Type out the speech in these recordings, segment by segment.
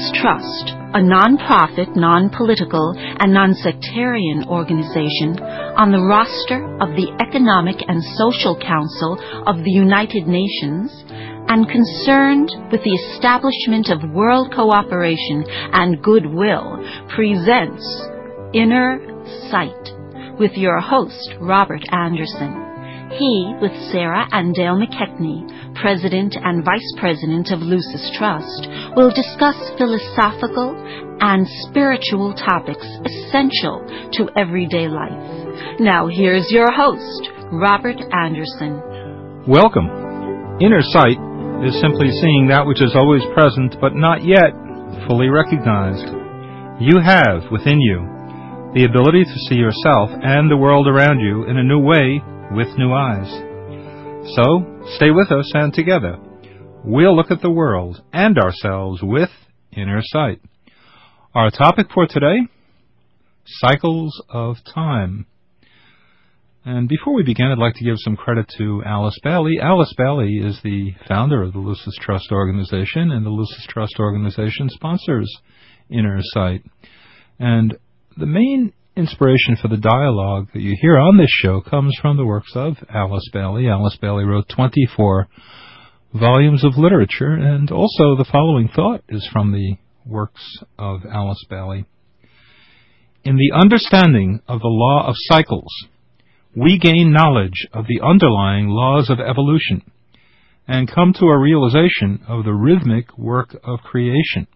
Lucis Trust, a non-profit, non-political, and non-sectarian organization on the roster of the Economic and Social Council of the United Nations, and concerned with the establishment of world cooperation and goodwill, presents Inner Sight with your host, Robert Anderson. He, with Sarah and Dale McKechnie, President and Vice President of Lucis Trust, will discuss philosophical and spiritual topics essential to everyday life. Now here's your host, Robert Anderson. Welcome. Inner sight is simply seeing that which is always present but not yet fully recognized. You have within you the ability to see yourself and the world around you in a new way with new eyes. So, stay with us, and together we'll look at the world and ourselves with inner sight. Our topic for today, cycles of time. And before we begin, I'd like to give some credit to Alice Bailey. Alice Bailey is the founder of the Lucis Trust organization, and the Lucis Trust organization sponsors Inner Sight. And the main inspiration for the dialogue that you hear on this show comes from the works of Alice Bailey. Alice Bailey wrote 24 volumes of literature, and also the following thought is from the works of Alice Bailey. In the understanding of the law of cycles, we gain knowledge of the underlying laws of evolution and come to a realization of the rhythmic work of creation.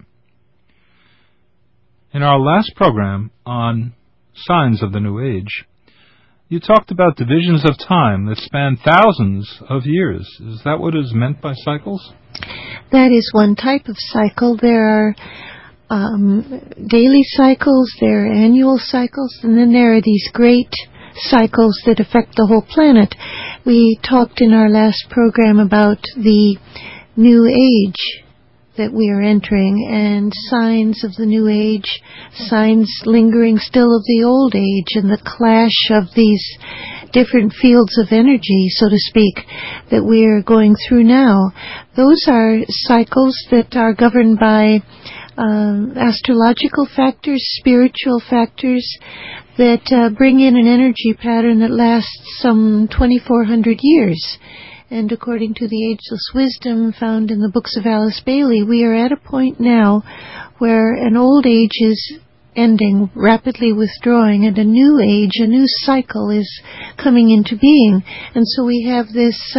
In our last program on Signs of the New Age, you talked about divisions of time that span thousands of years. Is that what is meant by cycles? That is one type of cycle. There are daily cycles, there are annual cycles, and then there are these great cycles that affect the whole planet. We talked in our last program about the New Age that we are entering, and signs of the New Age, signs lingering still of the Old Age, and the clash of these different fields of energy, so to speak, that we are going through now. Those are cycles that are governed by astrological factors, spiritual factors, that bring in an energy pattern that lasts some 2,400 years. And according to the ageless wisdom found in the books of Alice Bailey, we are at a point now where an old age is ending, rapidly withdrawing, and a new age, a new cycle is coming into being. And so we have this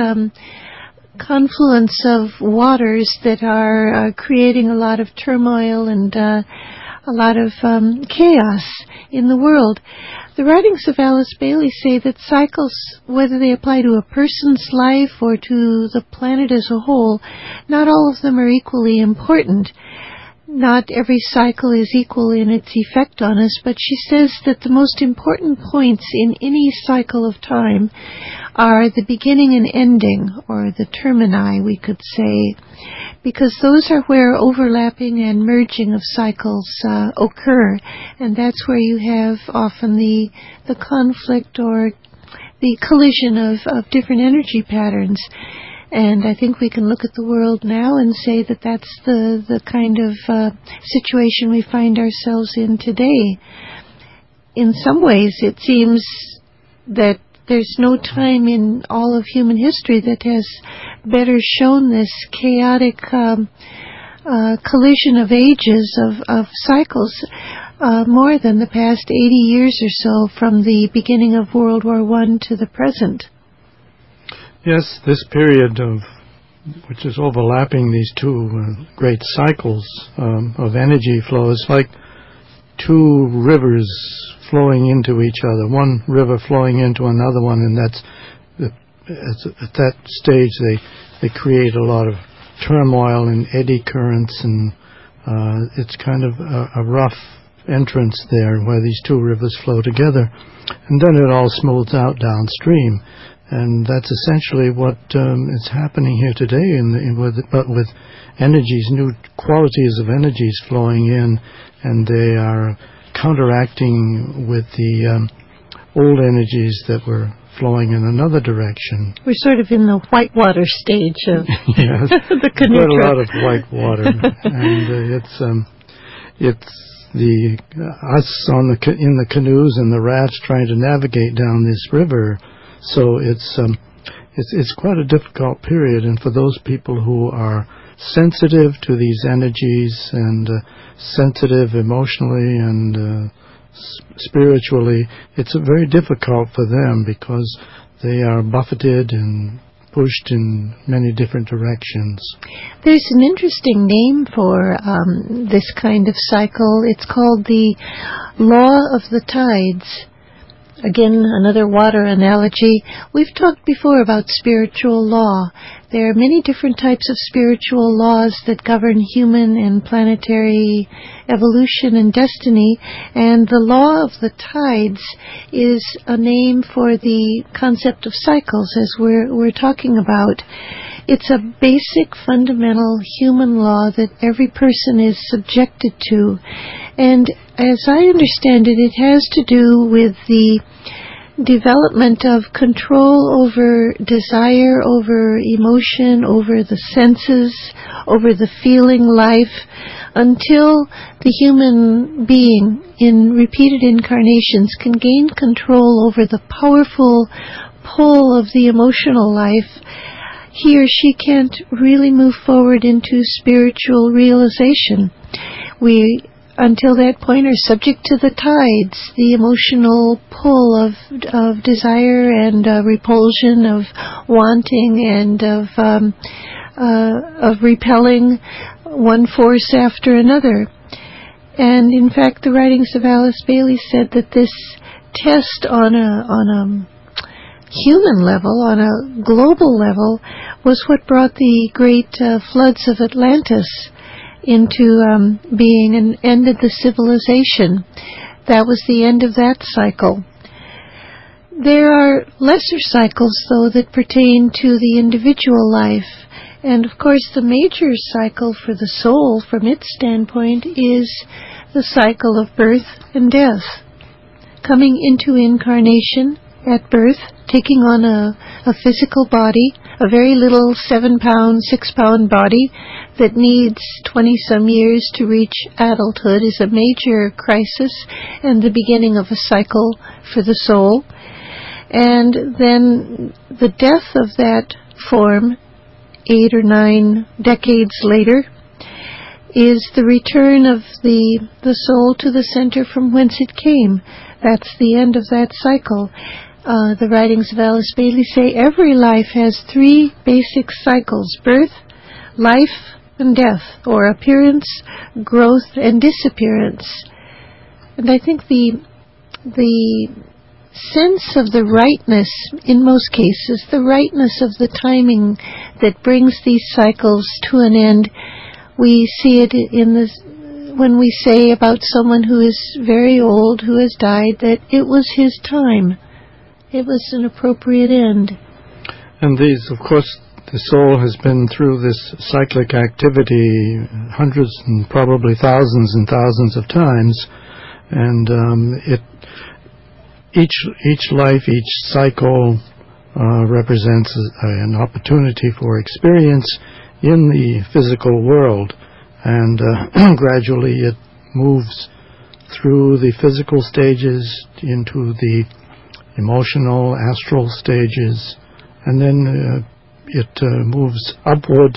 confluence of waters that are creating a lot of turmoil and a lot of chaos in the world. The writings of Alice Bailey say that cycles, whether they apply to a person's life or to the planet as a whole, not all of them are equally important. Not every cycle is equal in its effect on us, but she says that the most important points in any cycle of time are the beginning and ending, or the termini, we could say, because those are where overlapping and merging of cycles occur, and that's where you have often the conflict or the collision of different energy patterns. And I think we can look at the world now and say that that's the kind of situation we find ourselves in today. In some ways, it seems that there's no time in all of human history that has better shown this chaotic collision of ages, of cycles, more than the past 80 years or so from the beginning of World War I to the present. Yes, this period which is overlapping these two great cycles of energy flow is like two rivers flowing into each other, one river flowing into another one, and at that stage they create a lot of turmoil and eddy currents, and it's kind of a rough entrance there where these two rivers flow together, and then it all smooths out downstream. And that's essentially what is happening here today, but with energies, new qualities of energies flowing in, and they are counteracting with the old energies that were flowing in another direction. We're sort of in the whitewater stage of yes, the canoe quite a trip. lot of white water, and it's the us in the canoes and the rats trying to navigate down this river. So it's quite a difficult period, and for those people who are sensitive to these energies and sensitive emotionally and spiritually, it's very difficult for them because they are buffeted and pushed in many different directions. There's an interesting name for this kind of cycle. It's called the Law of the Tides. Again, another water analogy. We've talked before about spiritual law. There are many different types of spiritual laws that govern human and planetary evolution and destiny, and the law of the tides is a name for the concept of cycles, as we're talking about. It's a basic, fundamental human law that every person is subjected to. And as I understand it, it has to do with the development of control over desire, over emotion, over the senses, over the feeling life, until the human being in repeated incarnations can gain control over the powerful pull of the emotional life. He or she can't really move forward into spiritual realization. We, until that point, are subject to the tides, the emotional pull of desire and repulsion, of wanting and of repelling one force after another. And in fact, the writings of Alice Bailey said that this test on a human level, on a global level, was what brought the great floods of Atlantis into being and ended the civilization. That was the end of that cycle. There are lesser cycles, though, that pertain to the individual life. And, of course, the major cycle for the soul, from its standpoint, is the cycle of birth and death. Coming into incarnation at birth, taking on a physical body, a very little 7-pound, 6-pound body that needs 20-some years to reach adulthood, is a major crisis and the beginning of a cycle for the soul. And then the death of that form, 8 or 9 decades later, is the return of the soul to the center from whence it came. That's the end of that cycle. The writings of Alice Bailey say every life has 3 basic cycles: birth, life, and death, or appearance, growth, and disappearance. And I think the sense of the rightness, in most cases, the rightness of the timing that brings these cycles to an end, we see it when we say about someone who is very old, who has died, that it was his time. It was an appropriate end. And these, of course, the soul has been through this cyclic activity hundreds and probably thousands and thousands of times, and each life, each cycle represents an opportunity for experience in the physical world, and gradually it moves through the physical stages into the emotional, astral stages, and then it moves upward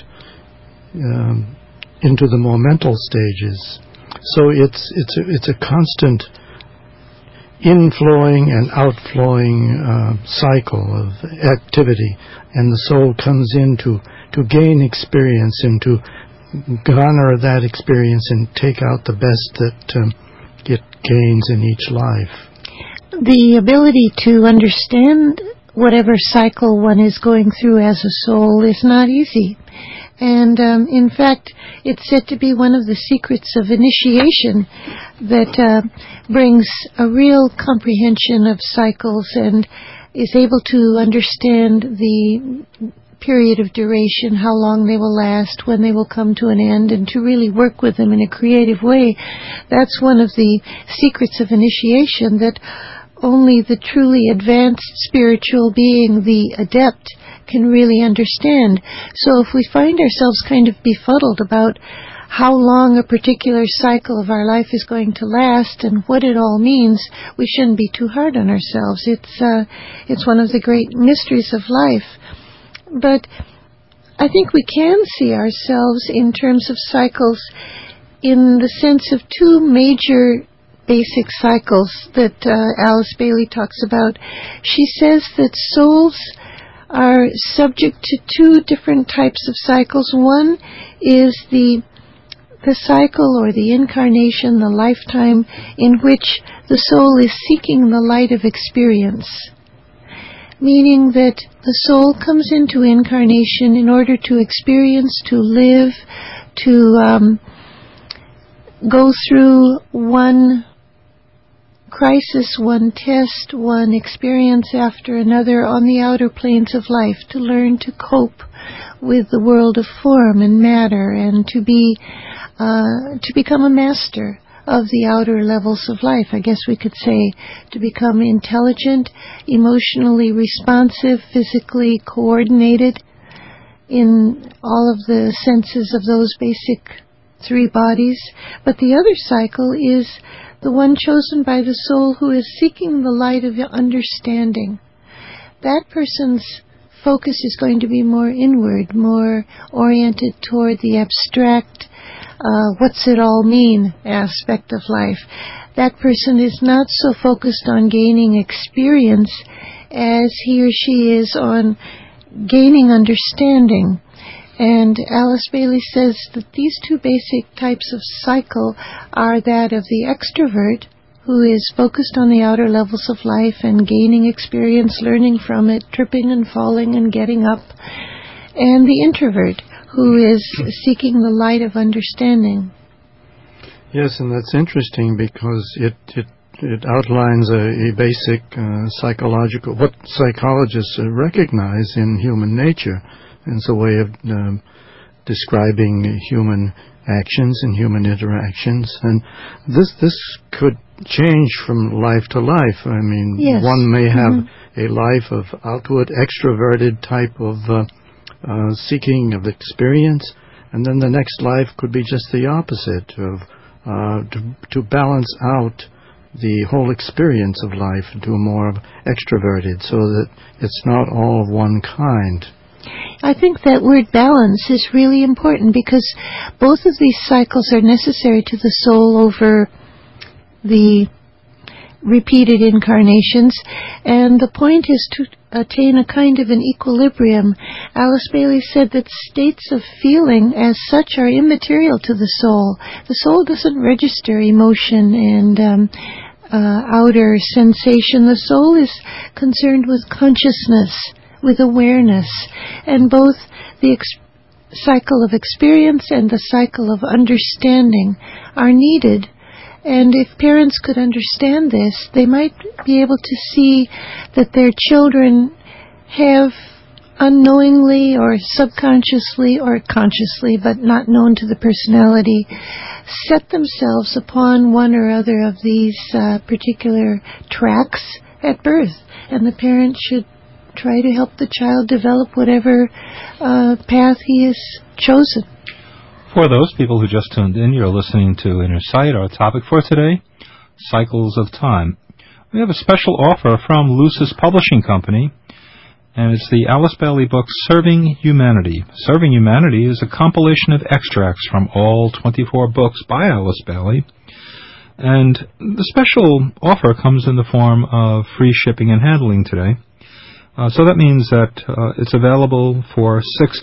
into the momental stages. So it's a constant inflowing and outflowing cycle of activity, and the soul comes in to gain experience and to garner that experience and take out the best that it gains in each life. The ability to understand whatever cycle one is going through as a soul is not easy. And in fact, it's said to be one of the secrets of initiation that brings a real comprehension of cycles and is able to understand the period of duration, how long they will last, when they will come to an end, and to really work with them in a creative way. That's one of the secrets of initiation that only the truly advanced spiritual being, the adept, can really understand. So if we find ourselves kind of befuddled about how long a particular cycle of our life is going to last and what it all means, we shouldn't be too hard on ourselves. It's one of the great mysteries of life. But I think we can see ourselves in terms of cycles in the sense of two major basic cycles that Alice Bailey talks about. She says that souls are subject to two different types of cycles. One is the cycle or the incarnation, the lifetime in which the soul is seeking the light of experience, meaning that the soul comes into incarnation in order to experience, to live, to go through one crisis, one test, one experience after another on the outer planes of life, to learn to cope with the world of form and matter, and to become a master of the outer levels of life. I guess we could say to become intelligent, emotionally responsive, physically coordinated in all of the senses of those basic three bodies. But the other cycle is the one chosen by the soul who is seeking the light of understanding. That person's focus is going to be more inward, more oriented toward the abstract, what's it all mean aspect of life. That person is not so focused on gaining experience as he or she is on gaining understanding. And Alice Bailey says that these two basic types of cycle are that of the extrovert, who is focused on the outer levels of life and gaining experience, learning from it, tripping and falling and getting up, and the introvert, who is seeking the light of understanding. Yes, and that's interesting because it outlines a basic psychological, what psychologists recognize in human nature. And it's a way of describing human actions and human interactions. And this could change from life to life. I mean, yes. One may have a life of outward, extroverted type of seeking of experience, and then the next life could be just the opposite, of to balance out the whole experience of life into a more extroverted, so that it's not all of one kind. I think that word balance is really important because both of these cycles are necessary to the soul over the repeated incarnations, and the point is to attain a kind of an equilibrium. Alice Bailey said that states of feeling as such are immaterial to the soul. The soul doesn't register emotion and outer sensation. The soul is concerned with consciousness, with awareness, and both the cycle of experience and the cycle of understanding are needed. And if parents could understand this, they might be able to see that their children have unknowingly or subconsciously or consciously, but not known to the personality, set themselves upon one or other of these particular tracks at birth. And the parent should try to help the child develop whatever path he has chosen. For those people who just tuned in, you're listening to Inner Sight. Our topic for today, Cycles of Time. We have a special offer from Lucis Publishing Company, and it's the Alice Bailey book, Serving Humanity. Serving Humanity is a compilation of extracts from all 24 books by Alice Bailey, and the special offer comes in the form of free shipping and handling today. So that means that it's available for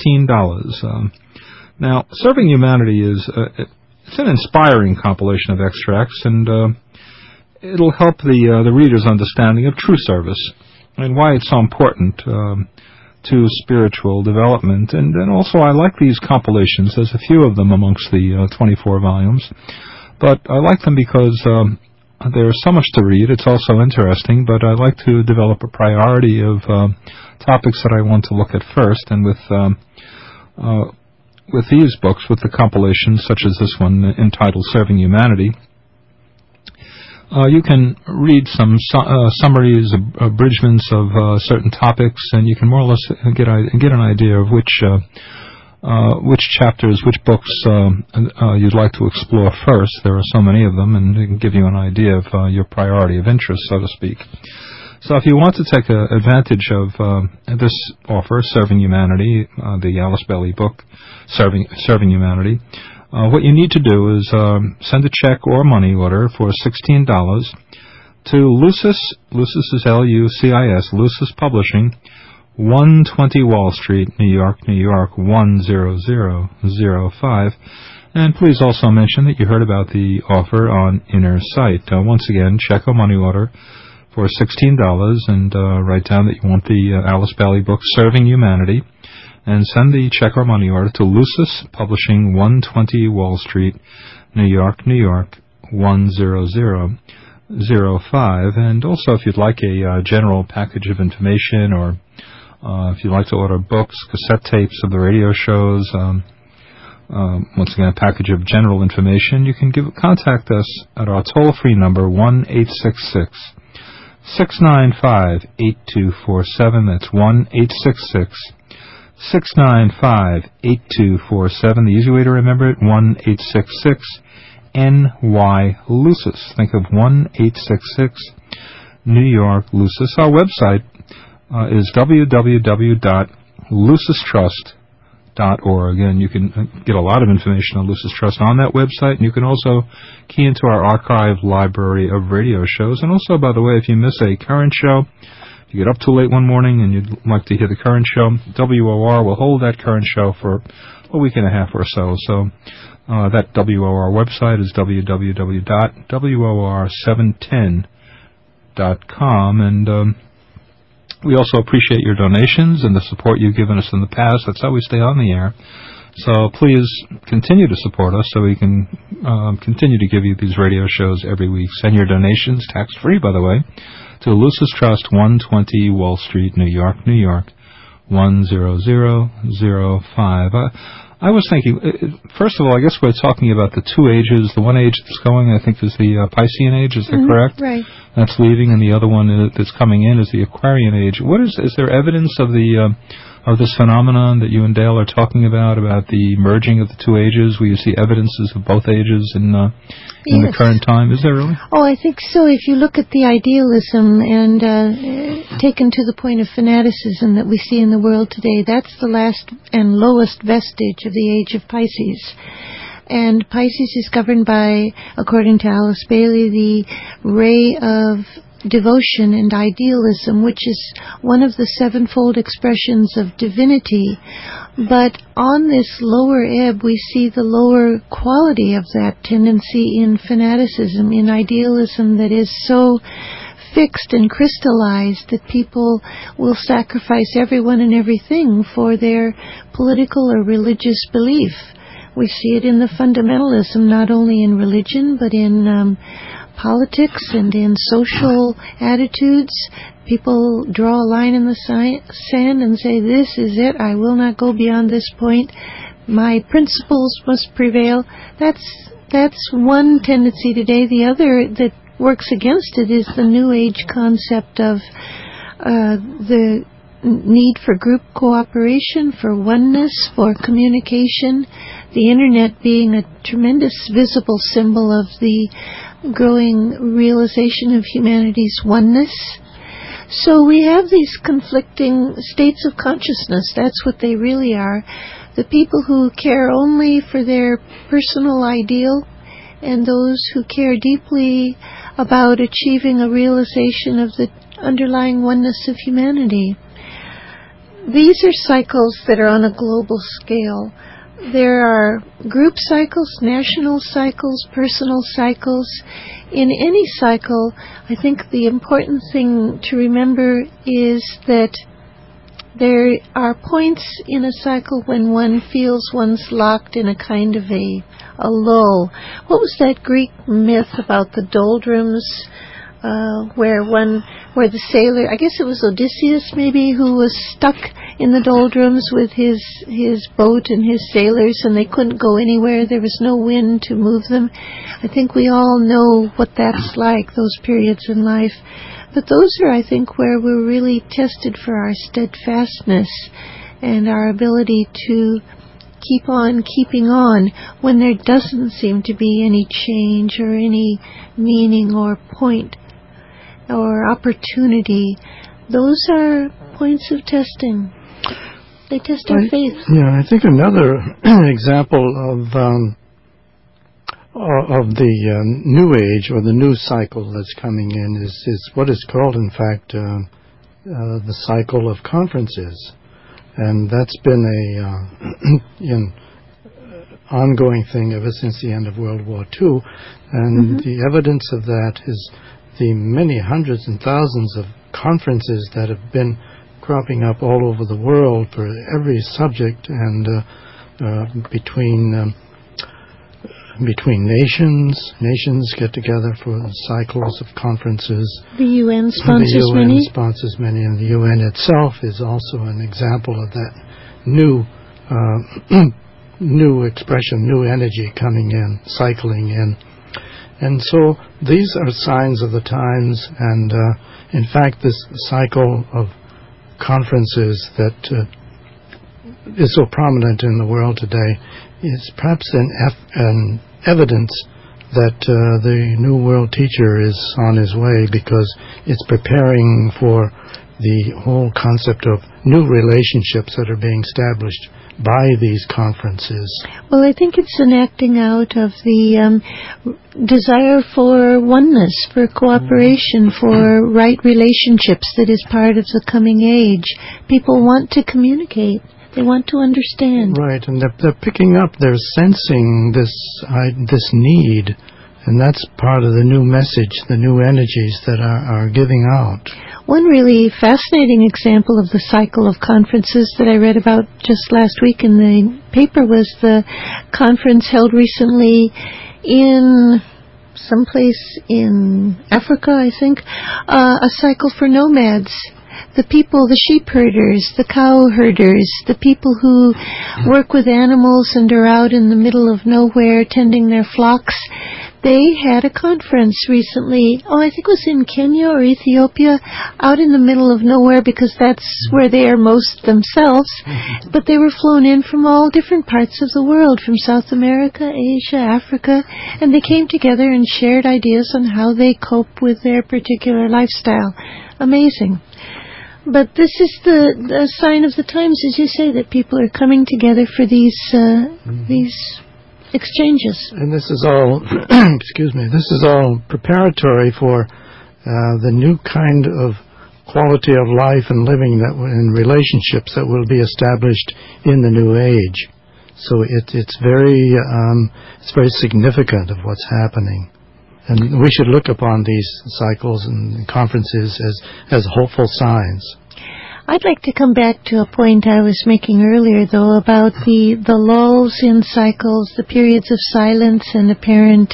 $16. Now, Serving Humanity it's an inspiring compilation of extracts, and it'll help the reader's understanding of true service and why it's so important to spiritual development. And also, I like these compilations. There's a few of them amongst the 24 volumes, but I like them because there's so much to read. It's also interesting, but I like to develop a priority of topics that I want to look at first, and with these books, with the compilations such as this one entitled Serving Humanity, you can read some summaries, abridgments of certain topics, and you can more or less get an idea of which which chapters, which books you'd like to explore first. There are so many of them, and it can give you an idea of your priority of interest, so to speak. So if you want to take advantage of this offer, Serving Humanity, the Alice Bailey book, Serving Humanity, what you need to do is send a check or money order for $16 to Lucis is Lucis, Lucis Publishing, 120 Wall Street, New York, 10005. And please also mention that you heard about the offer on Inner Sight. Once again, check or money order for $16 and write down that you want the Alice Bailey book, Serving Humanity, and send the check or money order to Lucis Publishing, 120 Wall Street, New York, 10005. And also, if you'd like a general package of information, or if you'd like to order books, cassette tapes of the radio shows, once again, a package of general information, you can contact us at our toll-free number, 1-866-695-8247. That's 1-866-695-8247. The easy way to remember it, 1-866-NY-LUCIS. Think of 1-866-New York Lucis. Our website is www.lucistrust.org. And you can get a lot of information on Lucis Trust on that website, and you can also key into our archive library of radio shows. And also, by the way, if you miss a current show, if you get up too late one morning and you'd like to hear the current show, WOR will hold that current show for a week and a half or so. So that WOR website is www.wor710.com. And we also appreciate your donations and the support you've given us in the past. That's how we stay on the air. So please continue to support us so we can continue to give you these radio shows every week. Send your donations, tax-free, by the way, to Lucis Trust, 120 Wall Street, New York, 10005. I was thinking, first of all, I guess we're talking about the two ages. The one age that's going, I think, is the Piscean age. Is that correct? Right. That's leaving, and the other one that's coming in is the Aquarian age. Is there evidence of this phenomenon that you and Dale are talking about the merging of the two ages, where you see evidences of both ages in the current time? Is there really? Oh, I think so. If you look at the idealism and taken to the point of fanaticism that we see in the world today, that's the last and lowest vestige of the age of Pisces. And Pisces is governed by, according to Alice Bailey, the ray of devotion and idealism, which is one of the sevenfold expressions of divinity. But on this lower ebb, we see the lower quality of that tendency in fanaticism, in idealism that is so fixed and crystallized that people will sacrifice everyone and everything for their political or religious belief. We see it in the fundamentalism, not only in religion, but in politics and in social attitudes. People draw a line in the sand and say, this is it, I will not go beyond this point. My principles must prevail. That's one tendency today. The other that works against it is the New Age concept of the need for group cooperation, for oneness, for communication. The Internet being a tremendous visible symbol of the growing realization of humanity's oneness. So we have these conflicting states of consciousness. That's what they really are. The people who care only for their personal ideal, and those who care deeply about achieving a realization of the underlying oneness of humanity. These are cycles that are on a global scale. There are group cycles, national cycles, personal cycles. In any cycle, I think the important thing to remember is that there are points in a cycle when one feels one's locked in a kind of a lull. What was that Greek myth about the doldrums, where the sailor, I guess it was Odysseus maybe, who was stuck in the doldrums with his boat and his sailors, and they couldn't go anywhere. There was no wind to move them. I think we all know what that's like, those periods in life. But those are, I think, where we're really tested for our steadfastness and our ability to keep on keeping on when there doesn't seem to be any change or any meaning or point or opportunity. Those are points of testing. They test our faith. Yeah, I think another example of the new age or the new cycle that's coming in is what is called, in fact, the cycle of conferences. And that's been an ongoing thing ever since the end of World War II. And the evidence of that is the many hundreds and thousands of conferences that have been cropping up all over the world for every subject, and between nations get together for cycles of conferences. The UN sponsors many. The UN sponsors many, and the UN itself is also an example of that new new expression, new energy coming in, cycling in. And so these are signs of the times, and in fact this cycle of conferences that is so prominent in the world today is perhaps an evidence that the New World Teacher is on his way, because it's preparing for the whole concept of new relationships that are being established by these conferences. Well, I think it's an acting out of the desire for oneness, for cooperation, for right relationships that is part of the coming age. People want to communicate. They want to understand. Right, and they're picking up, they're sensing this need, and that's part of the new message, the new energies that are giving out. One really fascinating example of the cycle of conferences that I read about just last week in the paper was the conference held recently in someplace in Africa, I think, a cycle for nomads. The people, the sheep herders, the cow herders, the people who work with animals and are out in the middle of nowhere tending their flocks, they had a conference recently, I think it was in Kenya or Ethiopia, out in the middle of nowhere, because that's where they are most themselves. But they were flown in from all different parts of the world, from South America, Asia, Africa, and they came together and shared ideas on how they cope with their particular lifestyle. Amazing. But this is the sign of the times, as you say, that people are coming together for these exchanges. And this is all, excuse me, this is all preparatory for the new kind of quality of life and living and relationships that will be established in the new age. So it's very significant of what's happening. And we should look upon these cycles and conferences as hopeful signs. I'd like to come back to a point I was making earlier, though, about the lulls in cycles, the periods of silence and apparent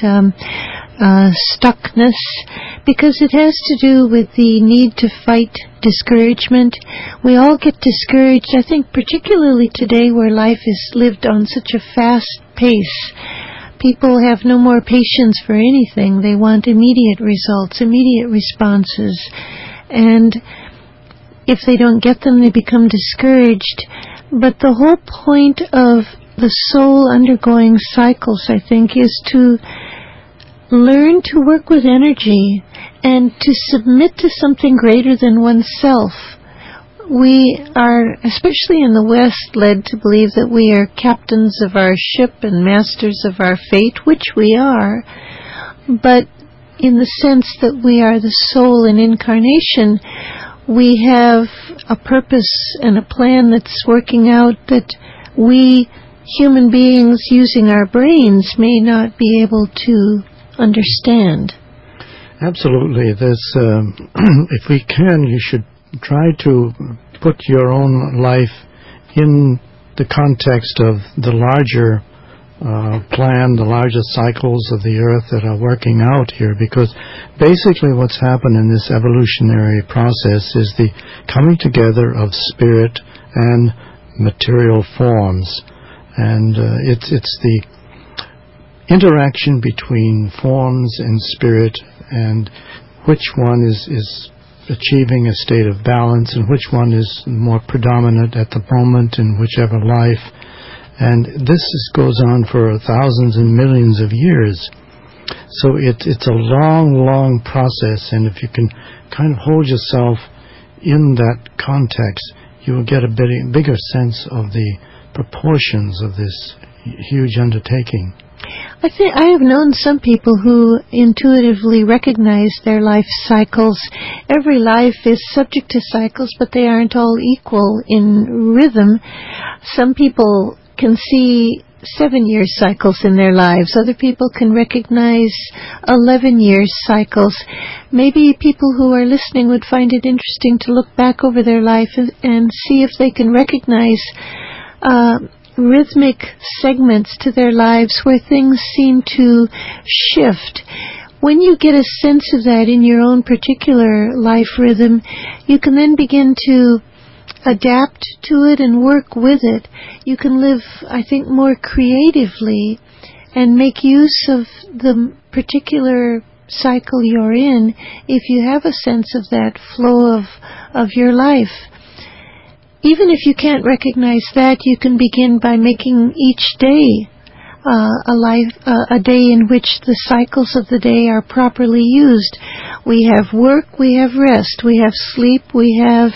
stuckness, because it has to do with the need to fight discouragement. We all get discouraged, I think, particularly today where life is lived on such a fast pace. People have no more patience for anything. They want immediate results, immediate responses. And if they don't get them, they become discouraged. But the whole point of the soul undergoing cycles, I think, is to learn to work with energy and to submit to something greater than oneself. We are, especially in the West, led to believe that we are captains of our ship and masters of our fate, which we are, but in the sense that we are the soul in incarnation, we have a purpose and a plan that's working out that we, human beings using our brains, may not be able to understand. Absolutely. There's, if we can, you should try to put your own life in the context of the larger plan, the larger cycles of the earth that are working out here, because basically what's happened in this evolutionary process is the coming together of spirit and material forms, and it's the interaction between forms and spirit, and which one is achieving a state of balance and which one is more predominant at the moment in whichever life. And goes on for thousands and millions of years. So it's a long, long process, and if you can kind of hold yourself in that context, you will get a bigger sense of the proportions of this huge undertaking. I think I have known some people who intuitively recognize their life cycles. Every life is subject to cycles, but they aren't all equal in rhythm. Some people can see 7-year cycles in their lives. Other people can recognize 11-year cycles. Maybe people who are listening would find it interesting to look back over their life and see if they can recognize rhythmic segments to their lives where things seem to shift. When you get a sense of that in your own particular life rhythm, you can then begin to adapt to it and work with it. You can live, I think, more creatively and make use of the particular cycle you're in if you have a sense of that flow of your life. Even if you can't recognize that, you can begin by making each day a day in which the cycles of the day are properly used. We have work, we have rest, we have sleep, we have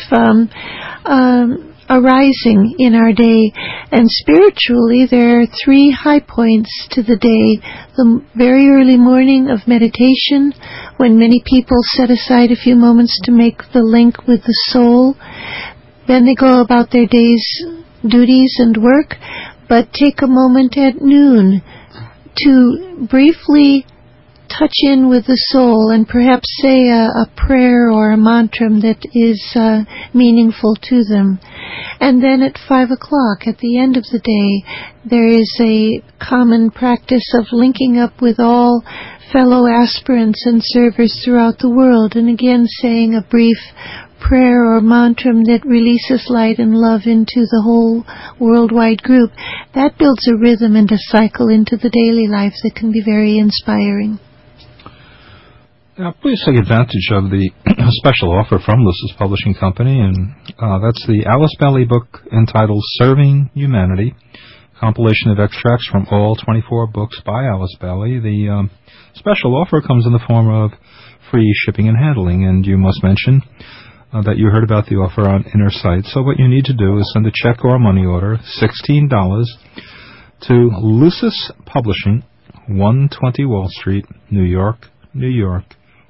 arising in our day. And spiritually, there are 3 high points to the day. The very early morning of meditation, when many people set aside a few moments to make the link with the soul. Then they go about their day's duties and work, but take a moment at noon to briefly touch in with the soul and perhaps say a prayer or a mantra that is meaningful to them. And then at 5 o'clock, at the end of the day, there is a common practice of linking up with all fellow aspirants and servers throughout the world, and again saying a brief prayer or mantra that releases light and love into the whole worldwide group. That builds a rhythm and a cycle into the daily life that can be very inspiring. Now, please take advantage of the special offer from Lucis Publishing Company, and that's the Alice Bailey book entitled Serving Humanity, compilation of extracts from all 24 books by Alice Bailey. The special offer comes in the form of free shipping and handling, and you must mention that you heard about the offer on Inner Sight. So what you need to do is send a check or a money order, $16, to Lucis Publishing, 120 Wall Street, New York, New York,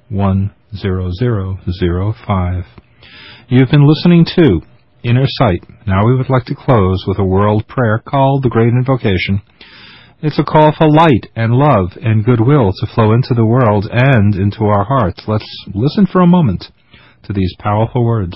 10005. You've been listening to Inner Sight. Now we would like to close with a world prayer called the Great Invocation. It's a call for light and love and goodwill to flow into the world and into our hearts. Let's listen for a moment to these powerful words.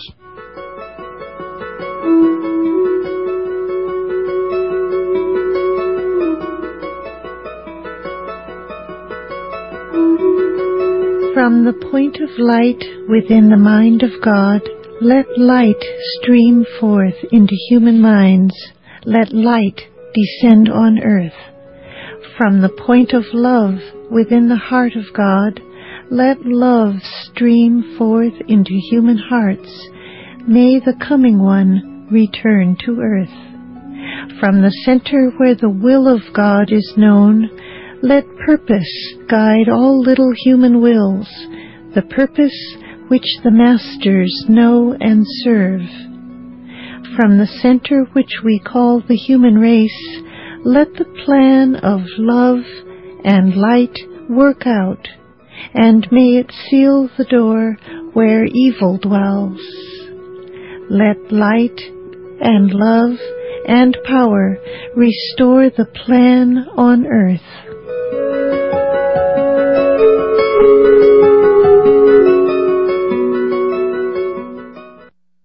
From the point of light within the mind of God, let light stream forth into human minds. Let light descend on earth. From the point of love within the heart of God, let love stream forth into human hearts. May the coming one return to earth. From the center where the will of God is known, let purpose guide all little human wills, the purpose which the masters know and serve. From the center which we call the human race, let the plan of love and light work out, and may it seal the door where evil dwells. Let light and love and power restore the plan on earth.